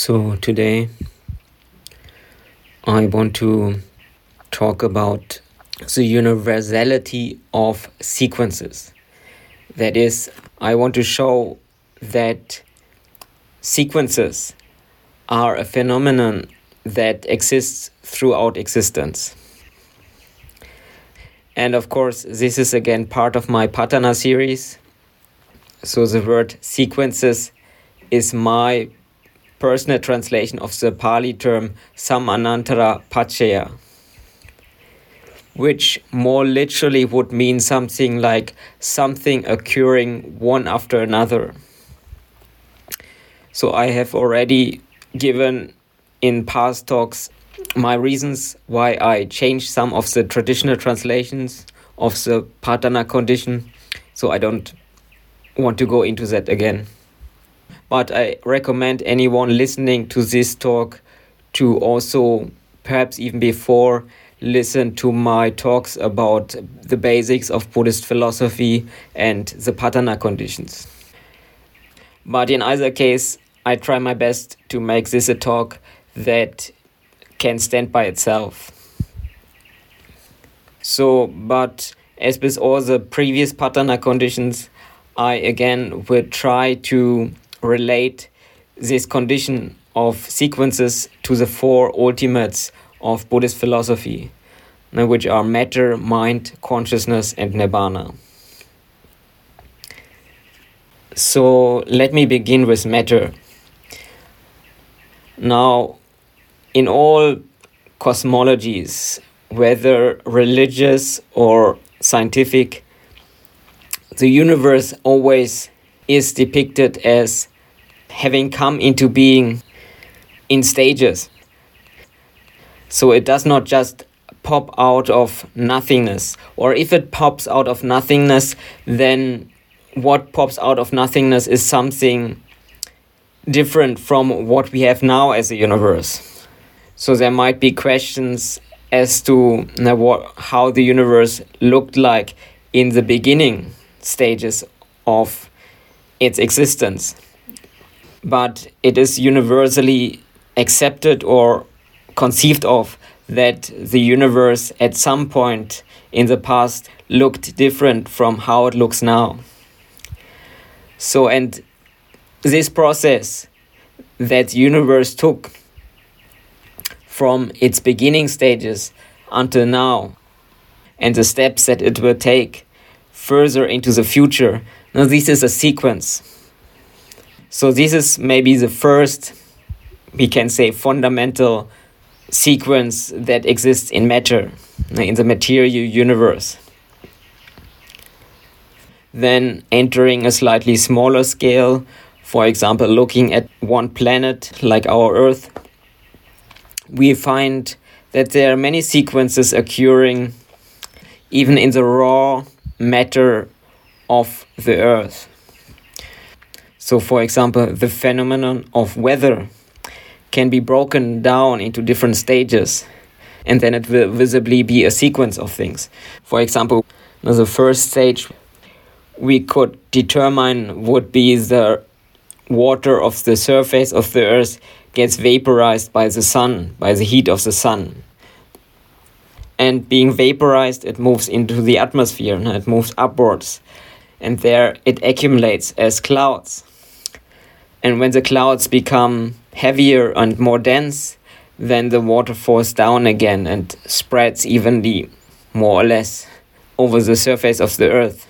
So today I want to talk about the universality of sequences. That is, I want to show that sequences are a phenomenon that exists throughout existence. And of course, this is again part of my Patana series. So the word sequences is my personal translation of the Pali term Samanantara Paccaya, which more literally would mean something like something occurring one after another. So I have already given in past talks my reasons why I changed some of the traditional translations of the Patana condition, so I don't want to go into that again. But I recommend anyone listening to this talk to also, perhaps even before, listen to my talks about the basics of Buddhist philosophy and the Patana conditions. But in either case, I try my best to make this a talk that can stand by itself. So, but as with all the previous Patana conditions, I again will try to relate this condition of sequences to the four ultimates of Buddhist philosophy, which are matter, mind, consciousness, and nibbana. So let me begin with matter. Now, in all cosmologies, whether religious or scientific, the universe always is depicted as having come into being in stages. So it does not just pop out of nothingness. Or if it pops out of nothingness, then what pops out of nothingness is something different from what we have now as a universe. So there might be questions as to how the universe looked like in the beginning stages of its existence. But it is universally accepted or conceived of that the universe at some point in the past looked different from how it looks now. So, and this process that the universe took from its beginning stages until now, and the steps that it will take further into the future, now this is a sequence. So this is maybe the first, we can say, fundamental sequence that exists in matter, in the material universe. Then entering a slightly smaller scale, for example, looking at one planet like our Earth, we find that there are many sequences occurring even in the raw matter of the Earth. So, for example, the phenomenon of weather can be broken down into different stages, and then it will visibly be a sequence of things. For example, the first stage we could determine would be the water of the surface of the Earth gets vaporized by the sun, by the heat of the sun. And being vaporized, it moves into the atmosphere, and it moves upwards. And there it accumulates as clouds. And when the clouds become heavier and more dense, then the water falls down again and spreads evenly, more or less, over the surface of the Earth.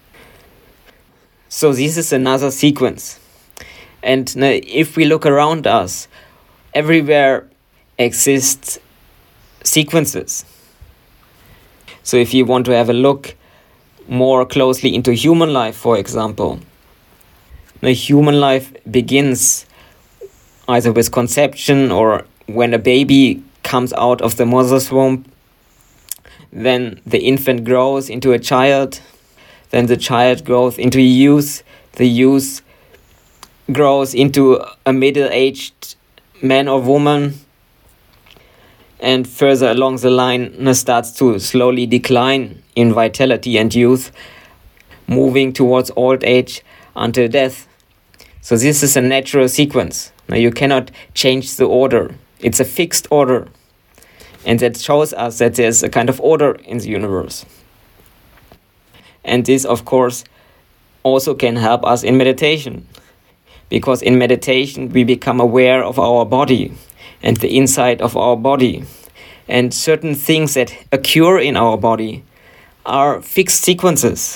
So this is another sequence. And if we look around us, everywhere exists sequences. So if you want to have a look more closely into human life, for example, the human life begins either with conception or when a baby comes out of the mother's womb. Then the infant grows into a child. Then the child grows into youth. The youth grows into a middle-aged man or woman. And further along the line starts to slowly decline in vitality and youth, moving towards old age until death. So this is a natural sequence Now, you cannot change the order. It's a fixed order. And that shows us that there's a kind of order in the universe. And this, of course, also can help us in meditation. Because in meditation, we become aware of our body and the inside of our body. And certain things that occur in our body are fixed sequences.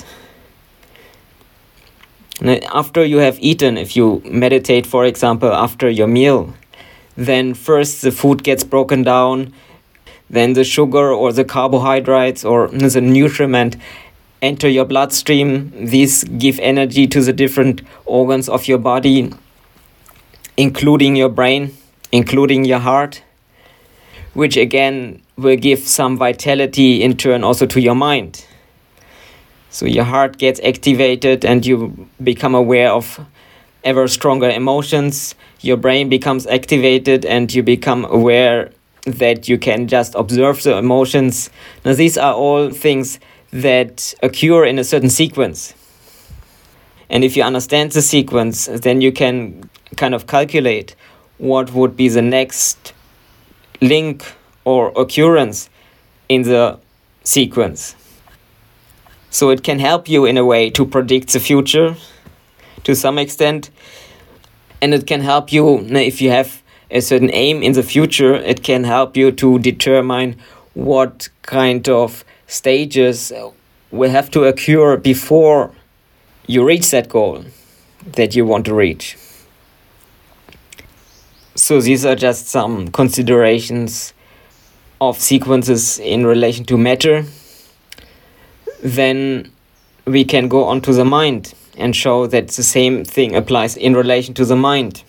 After you have eaten, if you meditate, for example, after your meal, then first the food gets broken down, then the sugar or the carbohydrates or the nutriment enter your bloodstream. These give energy to the different organs of your body, including your brain, including your heart, which again will give some vitality in turn also to your mind. So your heart gets activated and you become aware of ever stronger emotions. Your brain becomes activated and you become aware that you can just observe the emotions. Now, these are all things that occur in a certain sequence. And if you understand the sequence, then you can kind of calculate what would be the next link or occurrence in the sequence. So it can help you in a way to predict the future to some extent. And it can help you, if you have a certain aim in the future, it can help you to determine what kind of stages will have to occur before you reach that goal that you want to reach. So these are just some considerations of sequences in relation to matter. Then we can go on to the mind and show that the same thing applies in relation to the mind.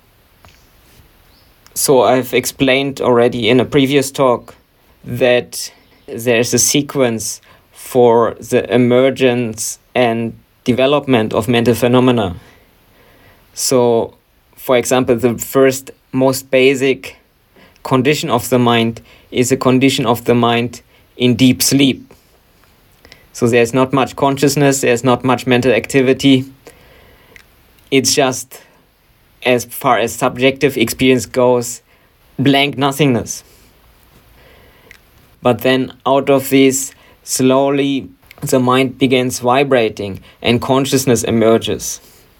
So I've explained already in a previous talk that there's a sequence for the emergence and development of mental phenomena. So, for example, the first most basic condition of the mind is a condition of the mind in deep sleep. So there's not much consciousness, there's not much mental activity. It's just, as far as subjective experience goes, blank nothingness. But then out of this, slowly the mind begins vibrating and consciousness emerges.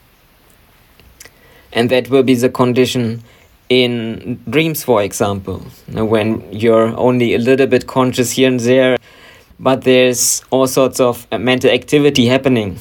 And that will be the condition in dreams, for example, when you're only a little bit conscious here and there, but there's all sorts of mental activity happening.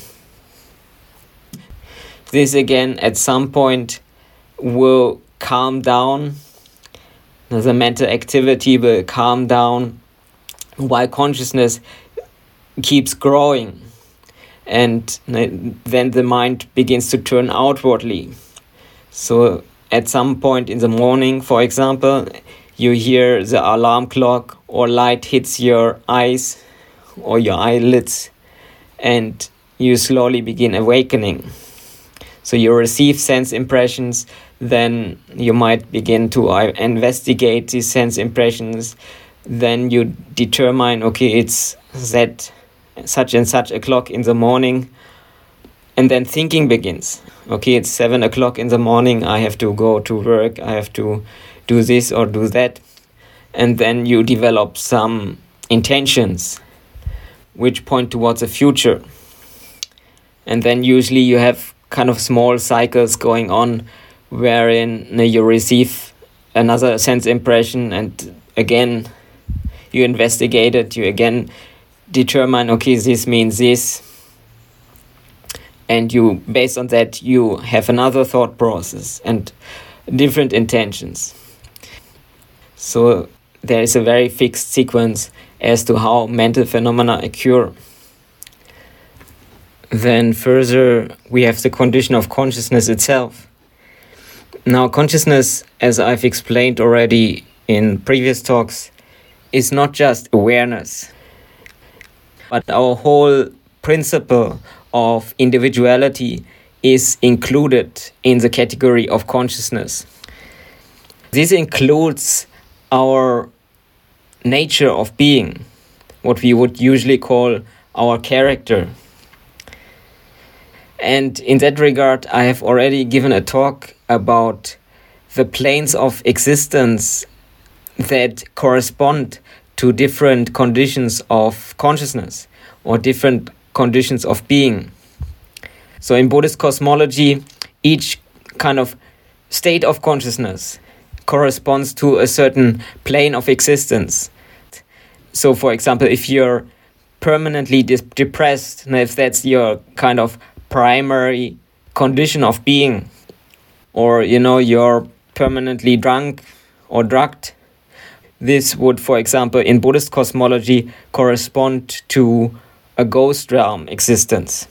This again at some point will calm down. The mental activity will calm down while consciousness keeps growing. And then the mind begins to turn outwardly. So at some point in the morning, for example, you hear the alarm clock or light hits your eyes or your eyelids and you slowly begin awakening. So you receive sense impressions, then you might begin to investigate these sense impressions. Then you determine, okay, it's that such and such o'clock in the morning. And then thinking begins. Okay, it's 7 o'clock in the morning, I have to go to work, I have to do this or do that. And then you develop some intentions which point towards the future. And then usually you have kind of small cycles going on wherein you receive another sense impression and again you investigate it, you again determine, okay, this means this. And you, based on that, you have another thought process and different intentions. So there is a very fixed sequence as to how mental phenomena occur. Then further, we have the condition of consciousness itself. Now, consciousness, as I've explained already in previous talks, is not just awareness, but our whole principle of individuality is included in the category of consciousness. This includes our nature of being, what we would usually call our character. And in that regard, I have already given a talk about the planes of existence that correspond to different conditions of consciousness or different conditions of being. So in Buddhist cosmology, each kind of state of consciousness corresponds to a certain plane of existence. So for example, if you're permanently depressed, if that's your kind of primary condition of being, or you're permanently drunk or drugged, this would, for example, in Buddhist cosmology correspond to a ghost realm existence.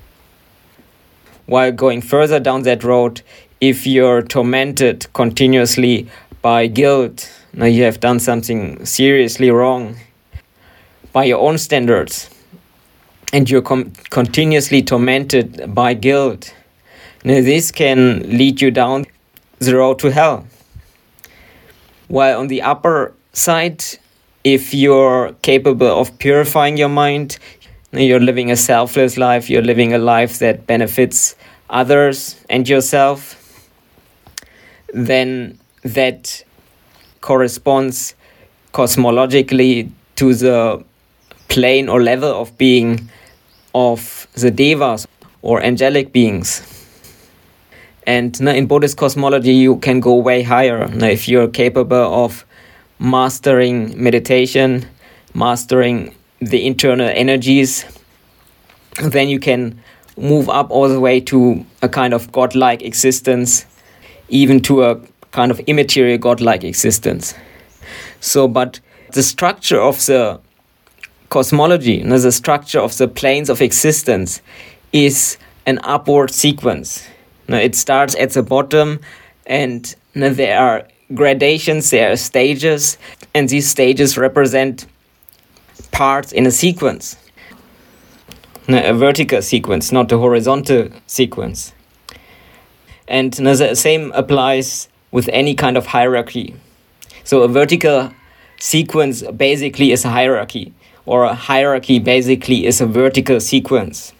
While going further down that road, if you're tormented continuously by guilt, now you have done something seriously wrong by your own standards, and you're continuously tormented by guilt, now this can lead you down the road to hell. While on the upper side, if you're capable of purifying your mind, you're living a selfless life, you're living a life that benefits others and yourself, then that corresponds cosmologically to the plane or level of being of the devas or angelic beings. And in Buddhist cosmology, you can go way higher. Now, if you're capable of mastering meditation, mastering the internal energies, then you can move up all the way to a kind of godlike existence, even to a kind of immaterial godlike existence. So, but the structure of the cosmology, the structure of the planes of existence, is an upward sequence. Now, it starts at the bottom, and there are gradations, there are stages, and these stages represent parts in a sequence. A vertical sequence, not a horizontal sequence. And the same applies with any kind of hierarchy. So a vertical sequence basically is a hierarchy, or a hierarchy basically is a vertical sequence.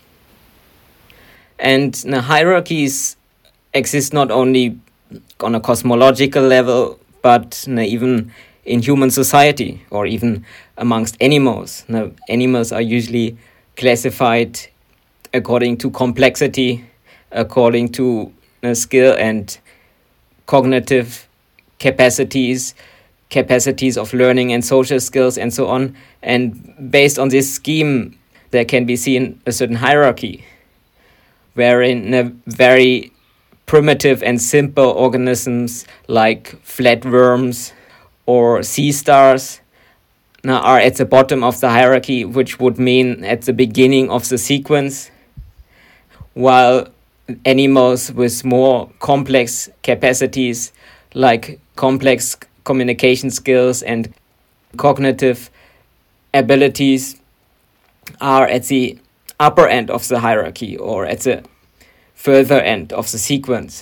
And hierarchies exist not only on a cosmological level, but even in human society, or even amongst animals. Now, animals are usually classified according to complexity, according to skill and cognitive capacities of learning and social skills and so on. And based on this scheme, there can be seen a certain hierarchy, wherein very primitive and simple organisms like flatworms or sea stars are at the bottom of the hierarchy, which would mean at the beginning of the sequence, while animals with more complex capacities like complex communication skills and cognitive abilities are at the upper end of the hierarchy, or at the further end of the sequence.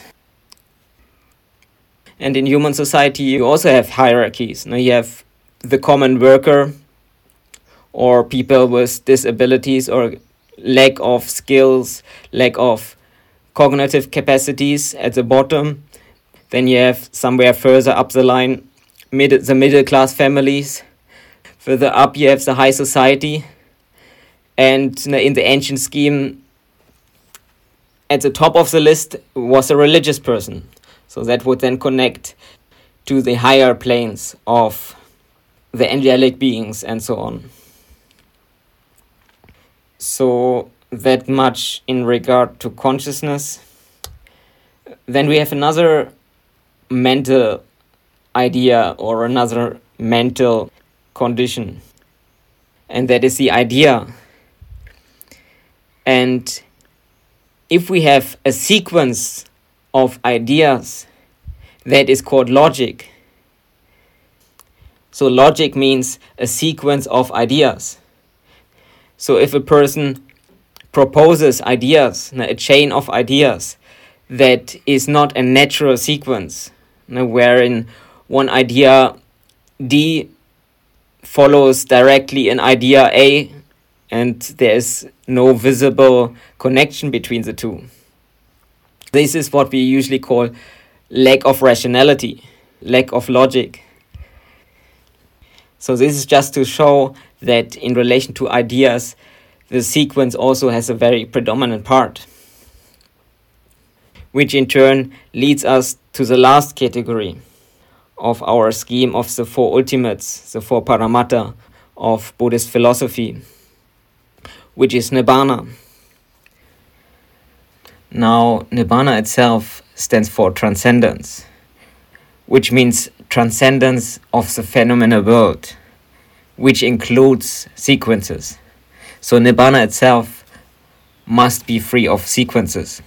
And in human society, you also have hierarchies. Now you have the common worker, or people with disabilities or lack of skills, lack of cognitive capacities at the bottom. Then you have somewhere further up the line, the middle class families. Further up you have the high society. And in the ancient scheme, at the top of the list was a religious person. So that would then connect to the higher planes of the angelic beings and so on. So that much in regard to consciousness. Then we have another mental idea, or another mental condition, and that is the idea. And if we have a sequence of ideas, that is called logic. So logic means a sequence of ideas. So if a person proposes ideas, a chain of ideas, that is not a natural sequence, wherein one idea D follows directly an idea A, and there is no visible connection between the two. This is what we usually call lack of rationality, lack of logic. So this is just to show that in relation to ideas, the sequence also has a very predominant part, which in turn leads us to the last category of our scheme of the four ultimates, the four paramatta of Buddhist philosophy, which is Nibbana. Now, Nibbana itself stands for transcendence, which means transcendence of the phenomenal world, which includes sequences. So Nibbana itself must be free of sequences.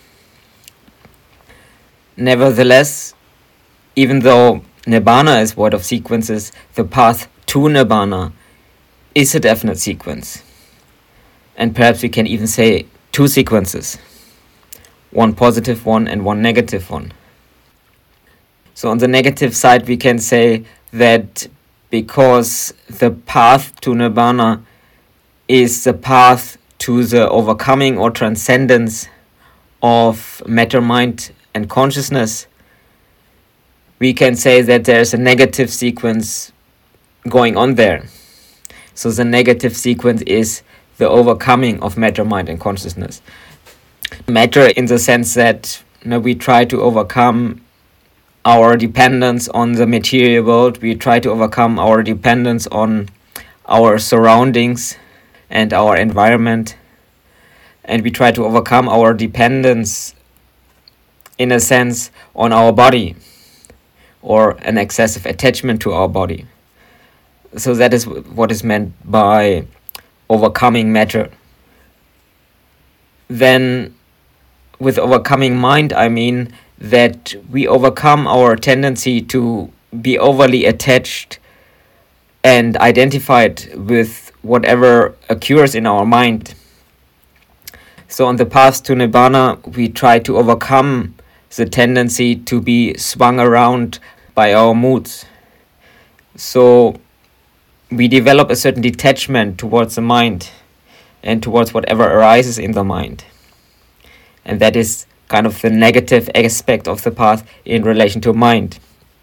Nevertheless, even though Nibbana is void of sequences, the path to Nibbana is a definite sequence. And perhaps we can even say two sequences, one positive one and one negative one. So on the negative side, we can say that because the path to Nibbana is the path to the overcoming or transcendence of matter, mind, and consciousness, we can say that there's a negative sequence going on there. So the negative sequence is the overcoming of matter, mind, and consciousness. Matter in the sense that we try to overcome our dependence on the material world, we try to overcome our dependence on our surroundings and our environment, and we try to overcome our dependence, in a sense, on our body, or an excessive attachment to our body. So that is what is meant by overcoming matter. Then with overcoming mind, I mean that we overcome our tendency to be overly attached and identified with whatever occurs in our mind. So on the path to Nibbana, we try to overcome the tendency to be swung around by our moods. So we develop a certain detachment towards the mind and towards whatever arises in the mind. And that is kind of the negative aspect of the path in relation to mind.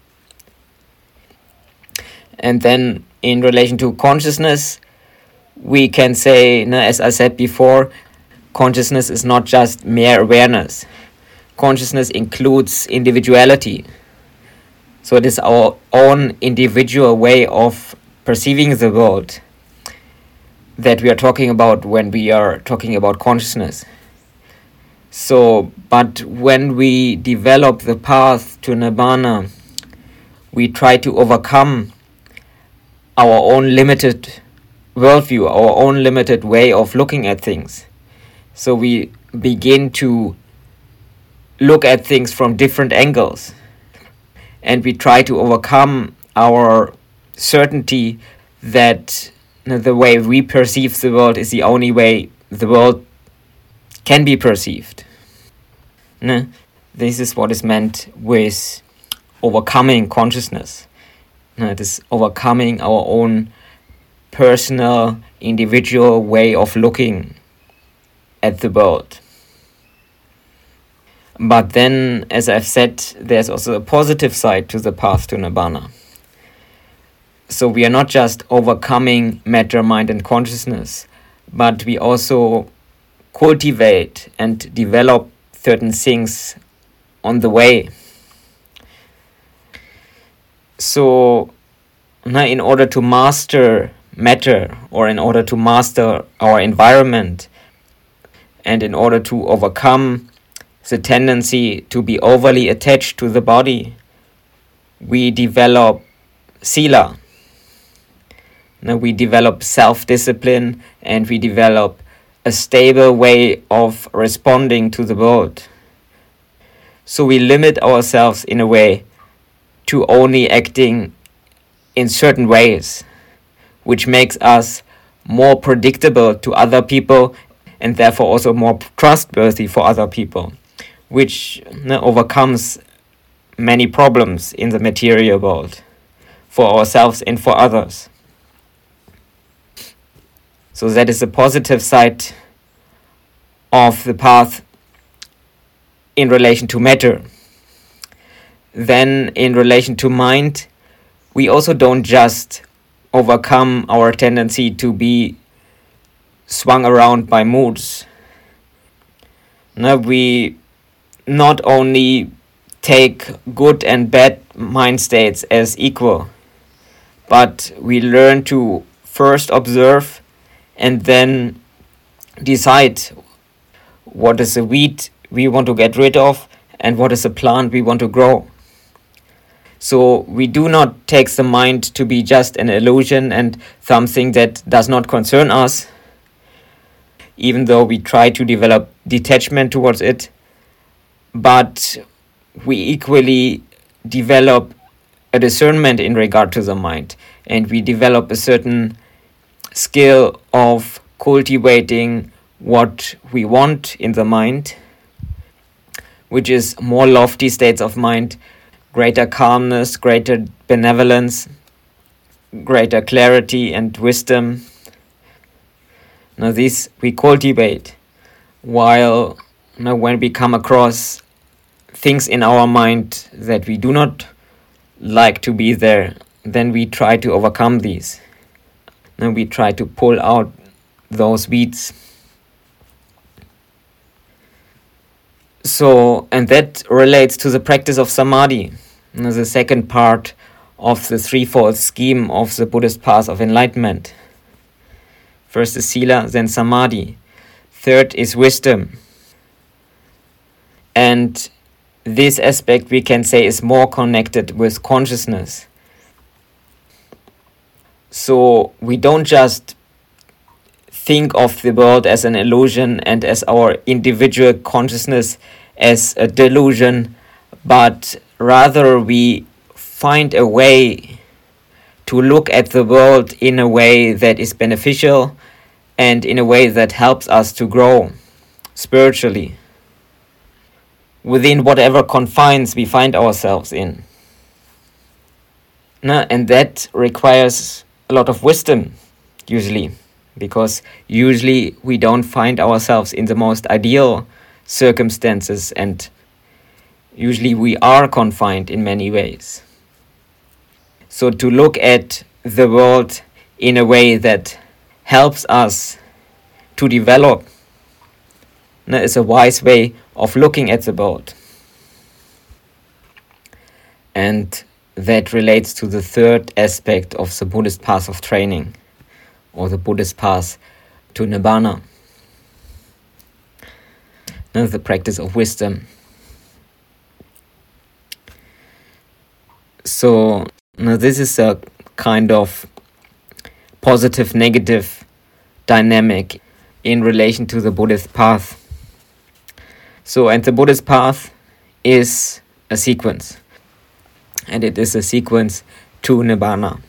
And then in relation to consciousness, we can say, as I said before, consciousness is not just mere awareness. Consciousness includes individuality. So it is our own individual way of perceiving the world that we are talking about when we are talking about consciousness. So, but when we develop the path to Nibbana, we try to overcome our own limited worldview, our own limited way of looking at things. So we begin to look at things from different angles, and we try to overcome our certainty that the way we perceive the world is the only way the world can be perceived. This is what is meant with overcoming consciousness. It is overcoming our own personal, individual way of looking at the world. But then, as I've said, there's also a positive side to the path to Nibbana. So we are not just overcoming matter, mind, and consciousness, but we also cultivate and develop certain things on the way. So, in order to master matter, or in order to master our environment, and in order to overcome the tendency to be overly attached to the body, we develop sila. We develop self-discipline, and we develop a stable way of responding to the world. So we limit ourselves in a way to only acting in certain ways, which makes us more predictable to other people and therefore also more trustworthy for other people, which overcomes many problems in the material world for ourselves and for others. So that is the positive side of the path in relation to matter. then in relation to mind, we also don't just overcome our tendency to be swung around by moods. No, we not only take good and bad mind states as equal, but we learn to first observe and then decide what is a weed we want to get rid of and what is a plant we want to grow. So we do not take the mind to be just an illusion and something that does not concern us, even though we try to develop detachment towards it, but we equally develop a discernment in regard to the mind, and we develop a certain skill of cultivating what we want in the mind, which is more lofty states of mind, greater calmness, greater benevolence, greater clarity and wisdom. Now these we cultivate, while when we come across things in our mind that we do not like to be there, then we try to overcome these. Then we try to pull out those weeds. So, and that relates to the practice of samadhi, the second part of the threefold scheme of the Buddhist path of enlightenment. First is sila, then samadhi. Third is wisdom. And this aspect we can say is more connected with consciousness. So we don't just think of the world as an illusion and as our individual consciousness as a delusion, but rather we find a way to look at the world in a way that is beneficial and in a way that helps us to grow spiritually within whatever confines we find ourselves in. And that requires a lot of wisdom, usually, because usually we don't find ourselves in the most ideal circumstances, and usually we are confined in many ways. So to look at the world in a way that helps us to develop is a wise way of looking at the world. And that relates to the third aspect of the Buddhist path of training, or the Buddhist path to Nibbana, the practice of wisdom. So this is a kind of positive-negative dynamic in relation to the Buddhist path. So, and the Buddhist path is a sequence, and it is a sequence to Nibbana.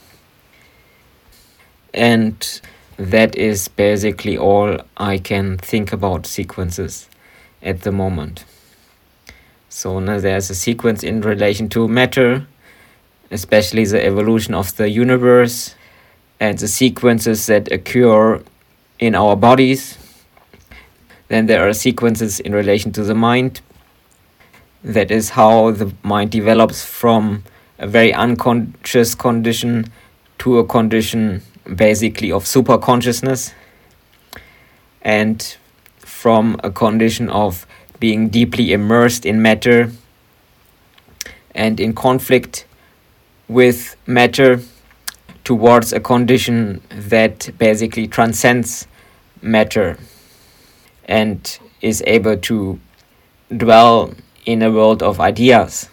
And that is basically all I can think about sequences at the moment. So now there's a sequence in relation to matter, especially the evolution of the universe and the sequences that occur in our bodies. Then there are sequences in relation to the mind. That is how the mind develops from a very unconscious condition to a condition basically of super consciousness, and from a condition of being deeply immersed in matter and in conflict with matter towards a condition that basically transcends matter and is able to dwell in a world of ideas.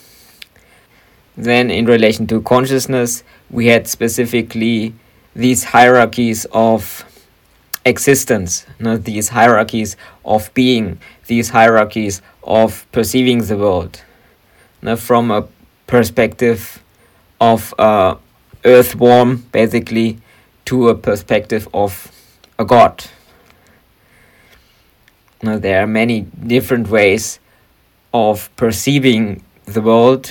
Then in relation to consciousness, we had specifically these hierarchies of existence, these hierarchies of being, these hierarchies of perceiving the world, from a perspective of earthworm, basically, to a perspective of a god. Now, there are many different ways of perceiving the world,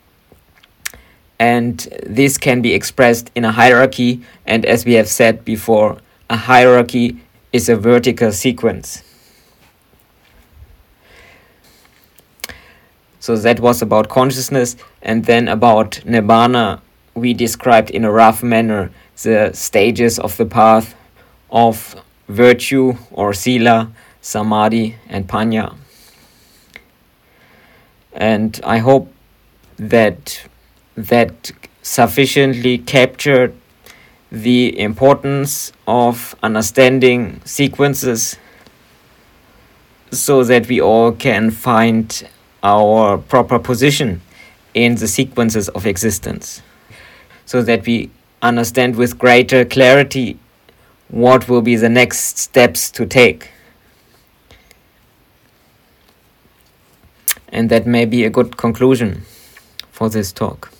and this can be expressed in a hierarchy, and as we have said before, a hierarchy is a vertical sequence. So that was about consciousness, and then about Nibbana we described in a rough manner the stages of the path of virtue or sila, samadhi and panya. And I hope that sufficiently captured the importance of understanding sequences so that we all can find our proper position in the sequences of existence, so that we understand with greater clarity what will be the next steps to take. And that may be a good conclusion for this talk.